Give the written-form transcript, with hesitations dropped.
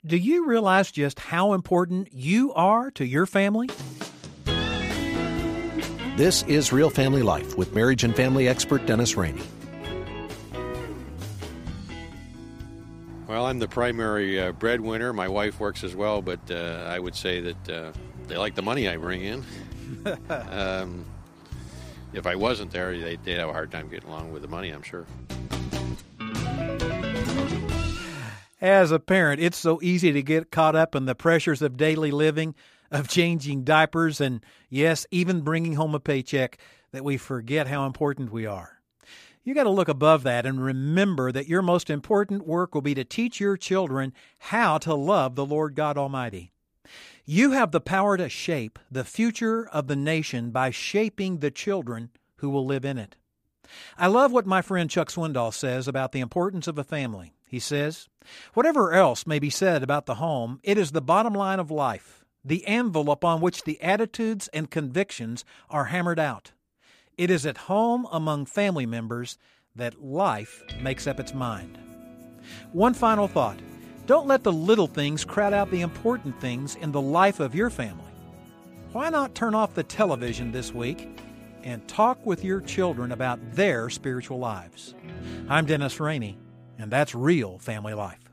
Do you realize just how important you are to your family? This is Real Family Life with marriage and family expert Dennis Rainey. Well, I'm the primary breadwinner. My wife works as well, but I would say that they like the money I bring in. If I wasn't there, they'd have a hard time getting along with the money, I'm sure. As a parent, it's so easy to get caught up in the pressures of daily living, of changing diapers, and yes, even bringing home a paycheck, that we forget how important we are. You got to look above that and remember that your most important work will be to teach your children how to love the Lord God Almighty. You have the power to shape the future of the nation by shaping the children who will live in it. I love what my friend Chuck Swindoll says about the importance of a family. He says, "Whatever else may be said about the home, it is the bottom line of life, the anvil upon which the attitudes and convictions are hammered out. It is at home among family members that life makes up its mind." One final thought. Don't let the little things crowd out the important things in the life of your family. Why not turn off the television this week and talk with your children about their spiritual lives? I'm Dennis Rainey, and that's Real Family Life.